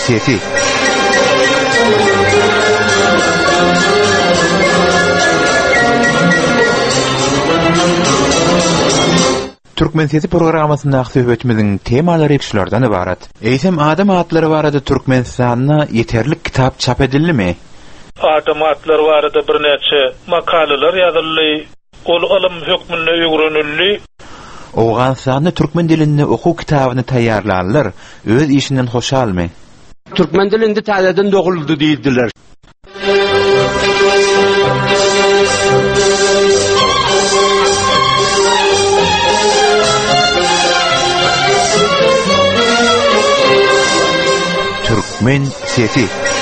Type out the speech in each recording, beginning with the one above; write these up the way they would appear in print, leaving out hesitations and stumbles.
siyeti. Türkmen siyeti programmasında söhbetimizin temalary şulardan ibaret. Eýsem adam atları barada Türkmenistan'na yeterlik kitap çap edildimi? Adam atları barada bir neçe makaleler ýazyldy. Ol alym hökmüne öwrenildi. Awganistanda türkmen dilinde okuw kitabyny taýýarlarlar. Öz işinden hoşalmy? Türkmen dilinde täzeden doguldy diýdiler. Türkmen siyeti.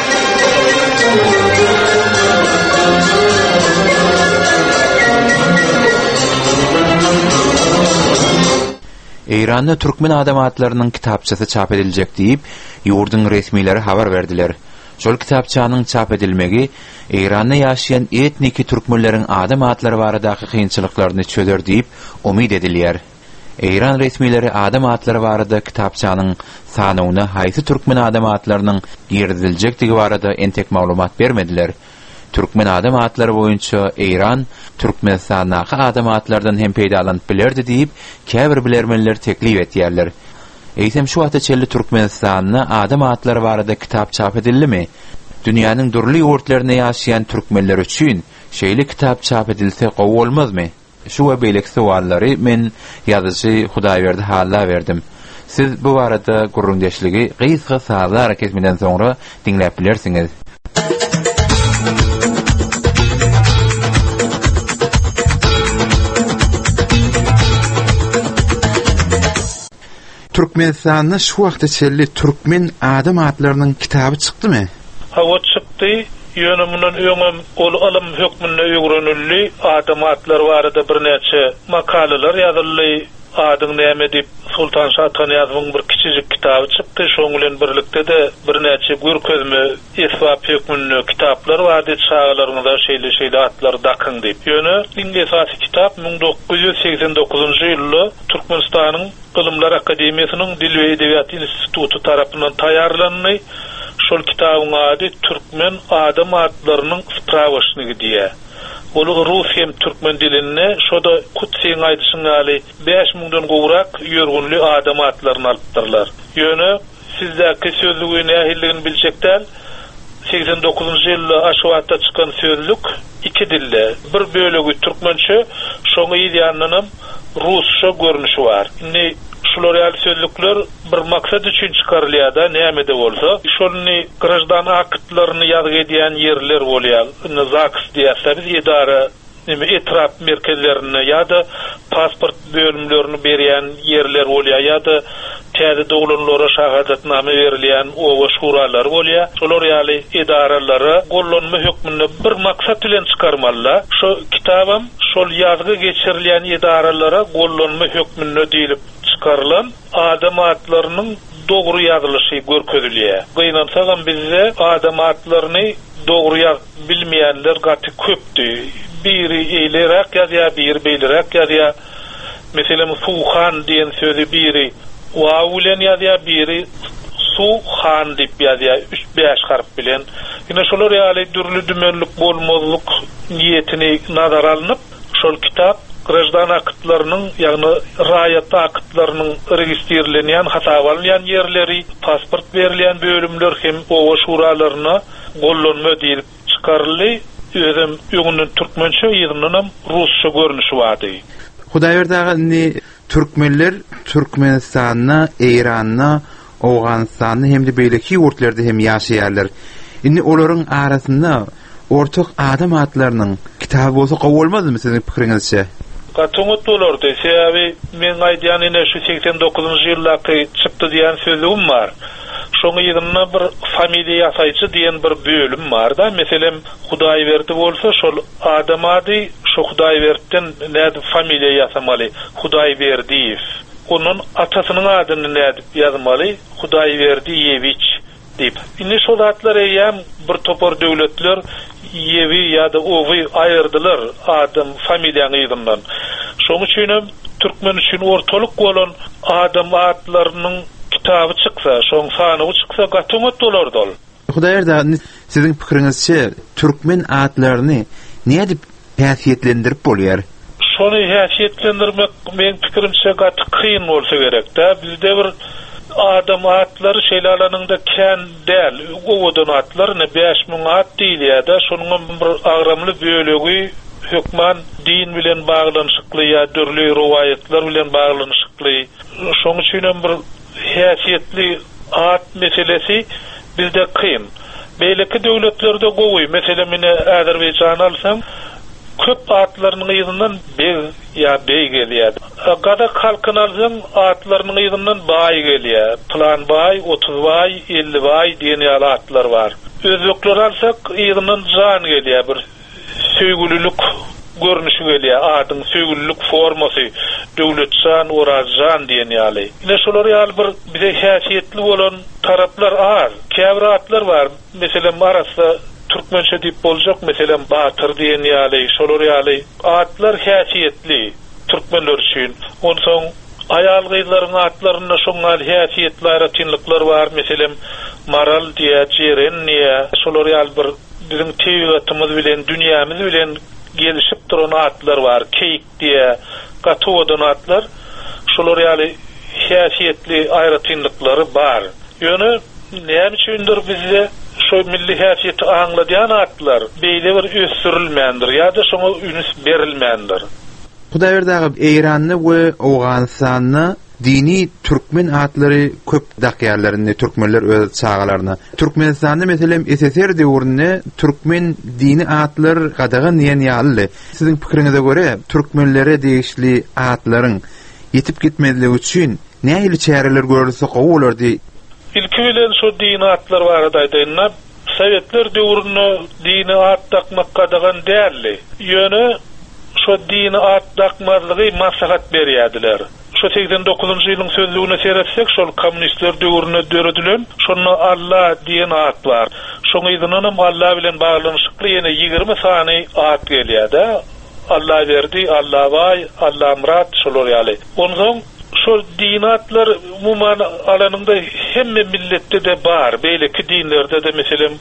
İran'da Türkmen adamatlarının kitapçası çap edilecek diýip ýurdun resmileri habar verdiler. Şol kitapçanyň çap edilmegi İran'da ýaşaýan etniki türkmenleriň adamatları baradaky kynçylyklaryny çözer diýip umid edilýär. İran resmileri adamatları barada kitapçanyň sanawyna haýsy türkmen adamatlarynyň ýerdiljekdigi barada entek maglumat bermediler. Türkmen adamatları boýunça İran Türkmenistanaky adamatlardan hem peýdalanyp bilerdi diýip käbir bilermenler teklip etýärler. Eýsem şu wagtda çelli Türkmenistanyň adamatları barada kitap çap edildimi? Dünýäniň durly ýurtlaryna ýaşaýan türkmenler üçin şeýle kitap çap edilse gowy bolmazmy? Şu we beýleki suallary men ýazyjy Hudaýberdi halla berdim. Siz bu barada gurrundeşligi gysga sazly hareketmeden soňra dinläp bilersiňiz. Türkmenistan'da şu wagtda çelli türkmen adam atlarynyň kitaby çykdymy? Hawa çykdy. Ýönemunden öňem ol alym hökmüne öwrenildi. Adam atlary barada bir neçe makaleler ýazyldy. Adyň näme diýip Sultan Şatan ýazgyň bir kiçijik kitaby çykdy. Şoň bilen birlikde de bir neçe görkezme esbap hökmüne kitaplar bardy. Çağlaryňda şeýle atlar dakyň diýip. Ýöne iň esasy kitap 1989-njy ýylda Türkmenistanyň Gylymlar Akademiýasynyň Dil we Edebiýat Instituty tarapyndan taýýarlandy. Şol kitabyň ady Türkmen adam atlarynyň sprawaşnygy diýär. Olu rus hem türkmen diline şoda kutsyň aýdyşyň ýaly 5000-den gowrak ýörgünli adam atlaryny alypdyrlar. Ýöne sizdäki sözlügi nähilligini biljekler. 89-njy ýylda aşy wagtda çykan sözlük iki dilde. Bir bölegi türkmençe, şoňa ýa-da rusça görnüşi bar. Indi şular ýaly sözlükler bir maksat üçin çykarylýar da näme de bolsa, şolny grajdan aktlaryny ýazgy edýän ýerler bolýar. Indi ZAKS diýär, biz idara etraf merkezlerini ýa-da pasport bölümlerini berýän ýerler bolýar ýa-da täze dowlanlara şahadatname berilýän owa şuralar bolýar. Şolar ýaly idaralara gollanma hökmüne bir maksat bilen çykarmalylar. Şu kitabym şol ýazgy geçirilýän idaralara gollanma hökmüne diýilip çıkarılan adam atlarynyň dogry ýazylyşy görkezilýär. Gynansagan bizde adam atlaryny dogry bilmeýänler gaty köpdi. Biri eýlerek ýa-da biri beýlerek ýa-da meselem Suhan diýen sözi biri wawulen ýa-da biri Suhan diýip ýa-da 3-5 harf bilen. Ýene şolar ýaly dürli dümenlik bolmazlyk niýetini nazara alınıp şol kitap grajdan aktlarynyň ýagny raýat aktlarynyň registrlenýän hasabalýan ýerleri, pasport berilýän bölümler hem owa şuralaryna gollanma diýip çykaryldy. Özüm öňünden türkmençe ýygynyň rusça görnüşi bardy. Hudaýberdi türkmenler Türkmenistanyna, Iranyna, Awganistanyna hem de beýleki ýurtlarda hem ýaşaýarlar. Indi olaryň arasynda ortak adam atlarynyň kitaby bolsa gowy bolmazmy siziň pikiriňizçe? Gatyňyt bolardy. Sebäbi men aýdýan ene şu 89-njy ýyldaky çykdy diýen sözüm bar. Şoňa ýygyna bir familiýa ýasaýçy diýen bir bölüm bar da. Meselem Hudaýberdi bolsa şol adam ady şu Hudaýberden näde familiýa ýasamaly? Hudaýberdiýew. Onun atasynyň adyny näde ýazmaly? Hudaýberdiýewich diýip. Indi şol atlar ýa bir topar döwletler ýewi ýa-da owy aýyrdylar adam familiýany ýygyndan. Şoň üçin türkmen üçin ortalyk bolan adam atlarynyň kitabı çyksa, şoň sanyny çyksa gatyňat dolardal. Hudaýerda siziň pikiриňizçe türkmen atlaryny nädip häsiýetlendirip bolýar? Şonu häsiýetlendirmek men pikirimçe gaty kyn bolsa gerek-de. Bizde bir adam atlary şeýlalanyňda kän däl, gowadan atlar ne 5000 at diýilýär-de. Şonuň bir agramly bölegi hökman din bilen baglanyşykly ýa dörli riwayetler bilen baglanyşykly. Şoň üçin bir häsiýetli at meselesi bizde kyn. Beýleki döwletlerde gowy, meselem mine Azerbaýjan alsam, köp atlarynyň ýygynyň bey gelýär. Gada halkyny alsam, atlarynyň ýygynyň baý gelýär. Plan baý, 30 baý, 50 baý diýen atlar bar. Özbekler alsak, ýygynyň jan gelýär, bir söýgülülük görnüşi gelýär, adyň söýgülülük formasy, döwletçan, orazjan diýen ýaly. Ine şolar ýaly bir bize häsiýetli bolan taraplar az. Käbir atlar bar. Meselem arasda türkmençe diýip boljak, meselem Batyr diýen ýaly, şolar ýaly atlar häsiýetli türkmenler üçin. Onsoň aýal gyzlaryň atlaryna şoňal häsiýetli aýratynlyklar bar. Meselem Maral diýe, Jeren diýe, şolar ýaly bir bizim teýgatymyz bilen, dünýämiz bilen gelişip duran atlar var. Keyik diye gatowadan atlar. Şolar ýaly häsiýetli aýratynlykları bar. Ýöne näme üçindir bizde şo milli häsiýeti aňladýan atlar beýle bir ösürilmändir ýa-da şoňa ünüs berilmändir. Hudaýerdagy Eýranny we Awganystanny dini türkmen atlary köp dakýarlaryny türkmenler öz çağalaryna. Türkmenistanda meselem SSR döwründe türkmen dini atlar gadagan ýen ýaly. Siziň pikiriňize göre türkmenlere degişli atlaryň ýetip gitmediligi üçin nähili çäreler görülse gowy bolardy? İlki bilen şu dini atlar baradaýdyna Sowetler döwründe dini at takmak gadagan däldi. Ýöne şu dini at takmazlygy maslahat berýärdiler. Şu 89-njy ýylyň sözlüğüne seretsek, şol kommunistler döwrüne döredilen, şonu Allah diýen at bar. Şoň ýygynyň Allah bilen baglanyşykly ýene 20 sany at gelýär-de. Allah berdi, Allah vay, Allah murat, şolar ýaly. Onsoň şu dinatlar umuman alanynda hemme milletde de bar. Beýleki dinlerde de meselem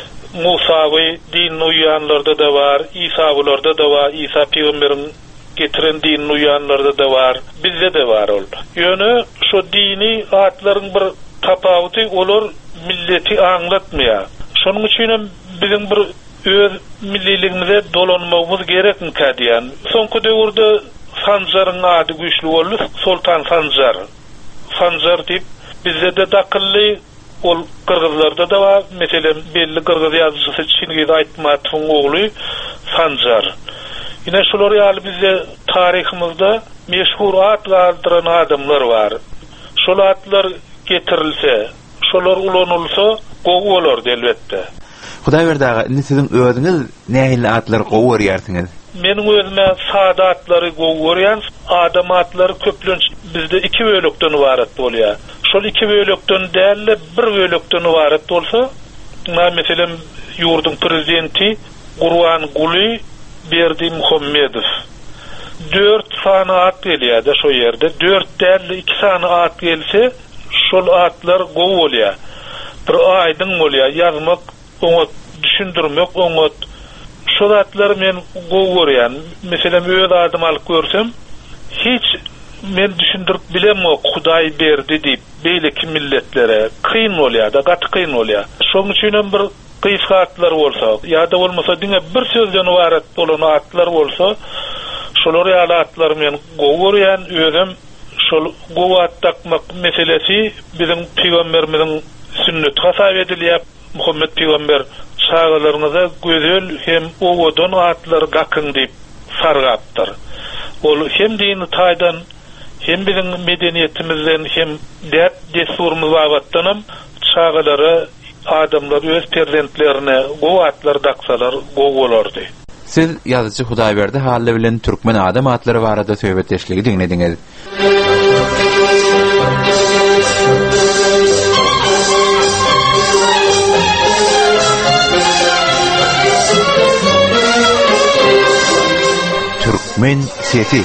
Musawy din uýanlarda da bar, İsawylarda da bar, İsa peýgamberiň getiren din uýanlarda da bar, bizde de bar ol. Ýöne şu dini atlaryň bir tapawuty olar milleti aňlatmaýar. Şonuň üçin bizim bir öz milliligimize dolanmagymyz gerekmi kadiýan. Soňky döwürde Sanjaryň ady güýçli boldy, Sultan Sanjar. Sanjar diýip bizde de dakylly ol Kırgızlarda da var. Meselem belli Kırgız ýazgysy Çingiz Aýtmatowyň ogly Sanjar. Ine şolar ýaly bizde tarihimizde meşhur at galdyran adamlar bar. Şol atlar getirilse, şolar ulanylsa gowy bolardy elbetde. Hudaýerdagy siziň özüňiz nähili atlar gowy görýärsiňiz? Meniň özüme sada atlary gowy görýän, adam atlary köplenç bizde 2 bölekden ibaret bolýar. Şol 2 bölekden däl bir bölekden ibaret bolsa, meselem ýurdun prezidenti Gurwan Guly Berdi Muhammedow 4 sany at gelýär-de şo ýerde. 4 däl 2 sany at gelse, şol atlar gowy bolýar. Bir aýdyň bolýar, ýazmak, oňa düşündirmek, oňa şol atlar men gowy görýän. Meselem öz adam alyp görsem, hiç men düşündirip bilemok Hudaý berdi diýip beýleki milletlere kyn bolýar-da, gaty kyn bolýar. Şoň üçin bir kysgatlar bolsa, ýa-da bolmasa diňe bir sözden ibaret bolan atlar bolsa, şolar ýaly atlar men gowy görýän, özüm şol gowy at takmak meselesi bizim peýgamberimiziň sünnet hasap edilýär. Muhammed peýgamber çağalaryňyza gözel hem owadan atlar gakyň diýip sargapdyr. Ol hem dini taýdan, hem bizim medeniýetimizden, hem däp desturymyz babatdanam çağalary adamlar öz prezidentlerine gowy atlar daksalar gowy bolardy. Siz ýazyjy Hudaýberdi haly bilen türkmen adam atlary barada söhbetleşligi dinlediňiz. Türkmen sesi.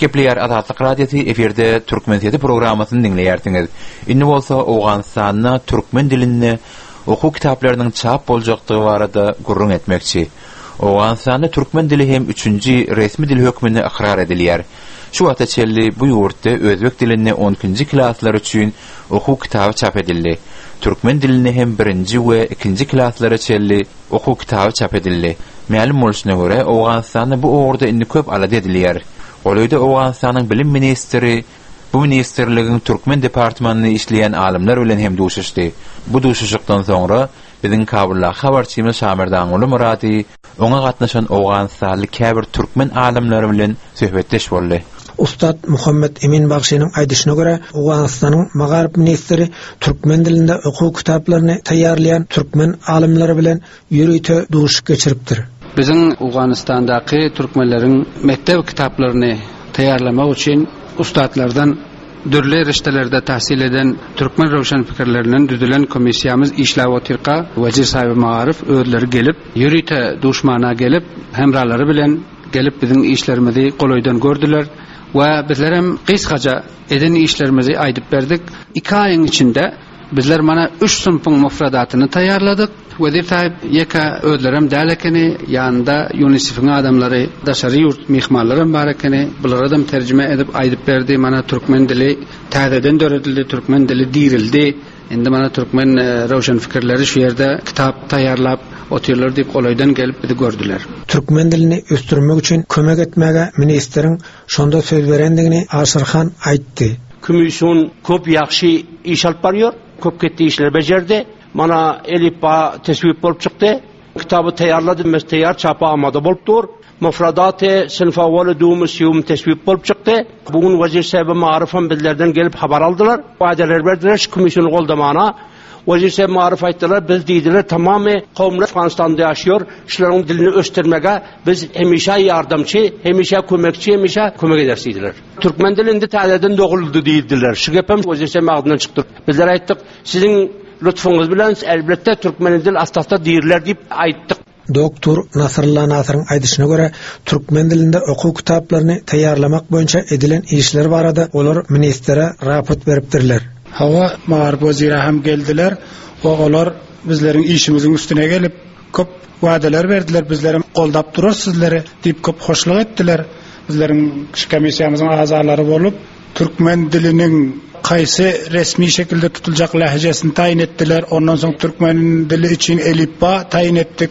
Gepleýär Azatlyk Radiosu eferde türkmen sesi programmasyny dinleýärsiňiz. Indi bolsa Owganstanyna türkmen dilinde okuw kitaplarynyň çap boljakdygy barada gurrun etmekçi. Owganstanda türkmen dili hem 3-nji resmi dil hökmüne ikrar edilýär. Şu wagta çelli bu ýurtda özbek dilinde 10-njy klasslar üçin okuw kitaby çap edildi. Türkmen dilinde hem 1-nji we 2-nji klasslara çelli okuw kitaby çap edildi. Ma'lum bolşuna görä Owganstanda bu orada indi köp alady edilýär. Olayda Owganstanyň bilim ministri bu ministerligiň türkmen departmanyny işleýän alimler bilen hem duşuşdy. Bu duşuşykdan soňra biziň Kabulla habarçymyz Şamerdan Uly Murady oňa gatnaşan Owganstanly käbir türkmen alimleri bilen söhbetleş boldy. Ustad Muhammed Emin Bagşynyň aýdyşyna görä, Owganstanyň Magarib ministri türkmen dilinde okuw kitaplaryny taýýarlayan türkmen alimleri bilen ýürüýte duşuş geçiripdir. Biziň Owganastandaky türkmenleriň mektep kitaplaryny taýýarlamak üçin ustadlardan dürli reştelerde tahsil eden türkmen rowşan pikirleriniň düzülen komissiýamyz işläp oturqa Wezir sahibi Magarif öýleri gelip ýürüýte duşmana gelip hemralary bilen gelip biziň işlerimizi golaýdan gördüler. Ve bizler hem kıskaca eden işlerimizi aydıp verdik. 2 ayın içinde bizler mana 3 sınıfın mufradatını tayarladık. Vezir sahip yeka ödlerem dälekeni yanında UNICEF'in adamları daşary yurt mihmanlarım barakeni bular adam tercüme edip aydıp verdi. Mana türkmen dili täzeden döredildi, türkmen dili dirildi. Endi mana türkmen rowşan fikirleri şu yerde kitap tayarlap oturlar diýip golaýdan gelip bizi gördüler. Türkmen dilini östürmek üçin kömek etmäge ministriň şonda söz berendigini Aşyrhan aýtdy. Komisyon köp ýaxşy iş alyp barýar, köp ketdi işler bejerdi. Mana elipba tesbip bolup çykdy. Kitabı taýarlady, mes taýar çapa amada bolupdyr. Mufradat-ı sınıfa walidumuz yum tesbip bolup çykdy. Bugün Wezir sahibi Maarifam bizlerden gelip habar aldılar. Wa'dalar berdiler, komisyonu goldamana. Wezir sahibi Maarif aýtdylar, biz diýdiler tamamy kowmlar Afganistanda ýaşýar, şolaryň dilini östirmege biz hemişe ýardamçy, hemişe kömekçi, hemişe kömek ederiz diýdiler. Türkmen dilinde täzeden doguldy diýdiler. Şu gepem Wezir sahibi agdydan çykdy. Bizler aýtdyk, siziň lütfunuz bilen elbette türkmen dil astafta diýirler diýip aýtdyk. Doktor Nasrullah Nasyryň aýdyşyna görä, türkmen dilinde okuw kitaplaryny taýýarlamak boýunça edilen işler barada olar ministere raport beripdirler. Hawa Magarib weziri hem geldiler we olar bizleriň işimiziň üstüne gelip köp wadalar berdiler. Bizlerim goldap durar sizleri diýip köp hoşluk etdiler. Bizleriň komissiýamyzyň azalary bolup türkmen diliniň kaýsy resmi şekilde tutuljak lahjesini taýin etdiler. Ondan soň türkmen dili için elipba taýin etdik.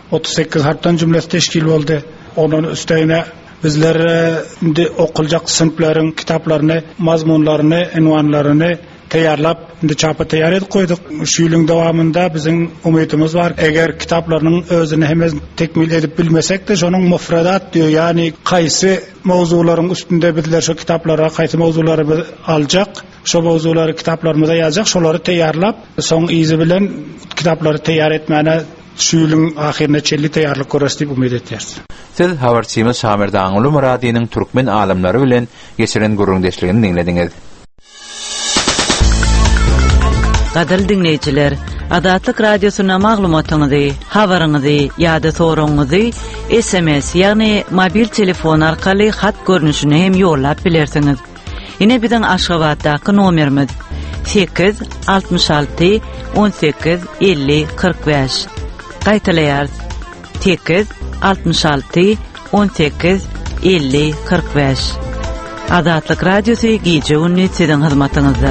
38 harftan cümlesi teşkil boldy. Onun üstüne bizler indi okuljak sınıflaryň kitaplaryny, mazmunlaryny, enwanlaryny taýarlap indi çapa taýar edip koyduk. Şu ýylyň dowamında biziň umydymyz bar. Eger kitaplarynyň özüni hemen tekmil edip bilmesek de şonuň mufradat diýär, ýani kaýsy mowzularyň üstünde bizler şu kitaplara kaýsy mowzulary aljak, şu mowzulary kitaplarymyza ýazjak, şolary taýarlap soň izi bilen kitaplary taýar etmäne şu ýylyň ahirine çelli taýarlyk görüş diýip umyd etýäris. Siz habarçymyz Şamerdan Uly Muradynyň türkmen alimleri bilen geçiren gurrundeşligini dinlediňiz. Gadal dinleyijiler, Azatlyk Radiosyna maglumatyňyzy, habaryňyzy ýa-da soragyňyzy SMS ýagny mobil telefon arkaly hat görnüşine hem ýollap bilersiňiz. Ine biziň Aşgabatdaky nomerimiz 866 18 50 45. Gaýtalaýar 866 18 50 45. Azatlyk Radiosy gije günni siziň hyzmatyňyzda.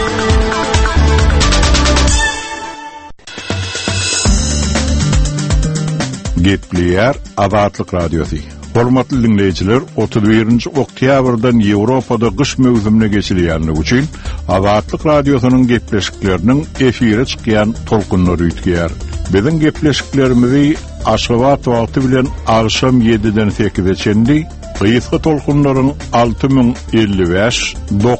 Gepleýär Azatlyk Radiosu. Hormatly dinleýijiler, 31-nji oktýabrdan Ýewropada gyş mewsümine geçilýänligi üçin Azatlyk Radiosynyň gepleşikleriniň efire çykýan tolkunlary ýetýär. Biziň gepleşiklerimizi Aşgabat wagty bilen agşam 7-den 8-e çenli Gysga tolkunlaryň 6055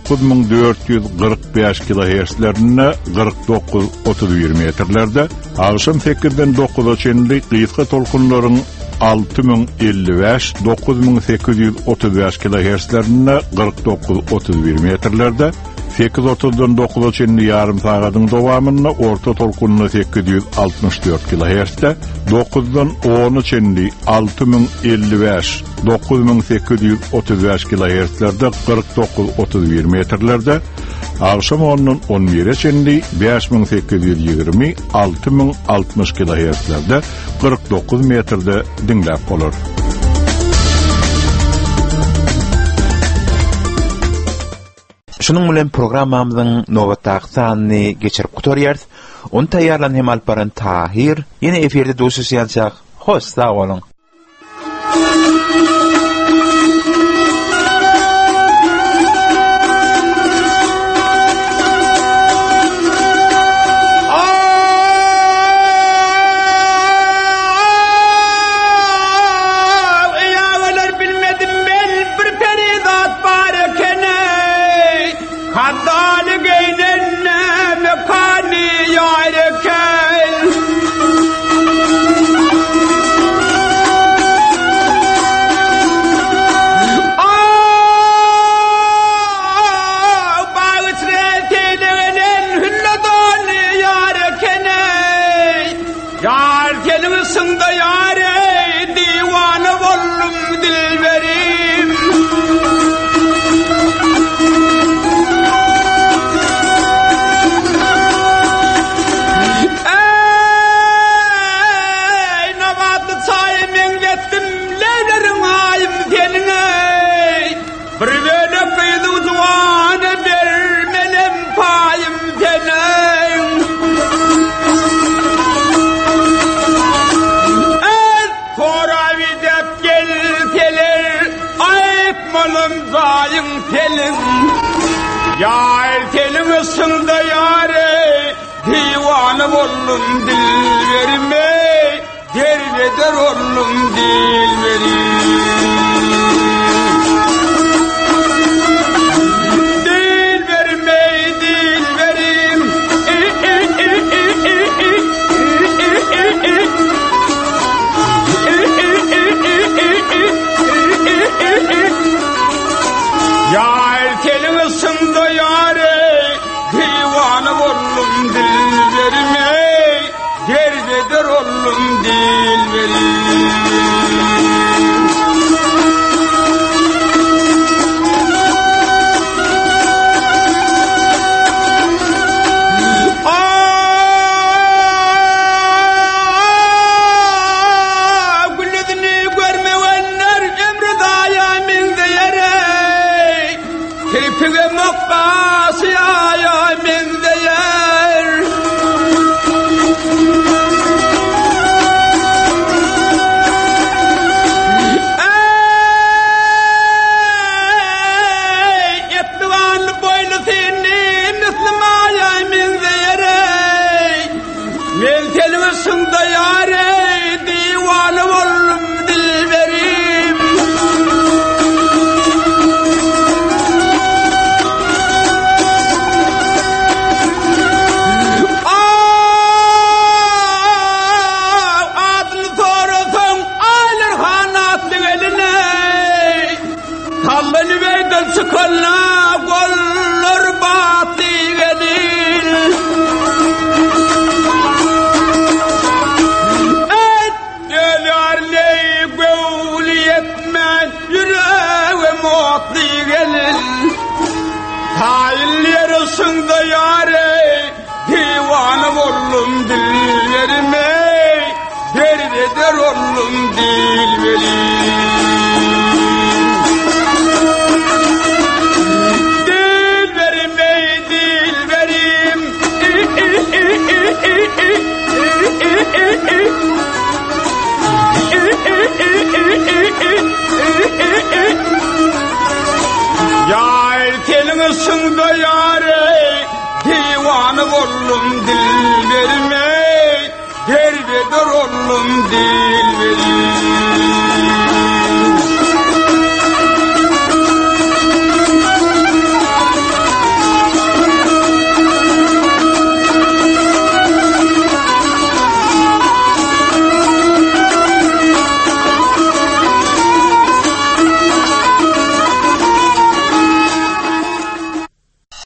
9445 kHz-lerine 49-31 metrlerde, agşam 8-den 9-a çenli gysga tolkunlaryň 6055 9835 kHz-lerine 49-31 metrlerde, 8:30-dan 9:a çenli yarım saatyň dowamyna orta tolkunna 864 kHz-de, 9-dan 10-a çenli 6055, 9835 kHz-lerde 49-31 metrlerde, agşam 10-dan 11-e çenli 5820, 6060 kHz-lerde 49 metrde dinläp bolar. Şunun bilen programmamyzyň nowatdaky sanyny geçirip gutarýarys. Onu taýýarlan hem alparan Tahir. Ýene eferde doşuşýançak. Hoş sag bolun. Ollum dil verme, derveder ollum dil verim. Dil verme, dil verim. Yar telini sında yare, divanı ollum dil verme. Derveder ollum dil verim. Gülledini görmeyenler emri dayamin deyere, kirpige makkası ayamin deyer. Sında yare divanı ollum dil verim. Adını sorusun alır hanatlı eline, kallını beyden sıkalla kollar batı gelir. Hayl yarısında yare, divanım ollum dil verme, derveder ollum dil verim. Dil verme, dil verim. Yar telini sında yare, divanı ollum dil verme, derveder ollum dil verim.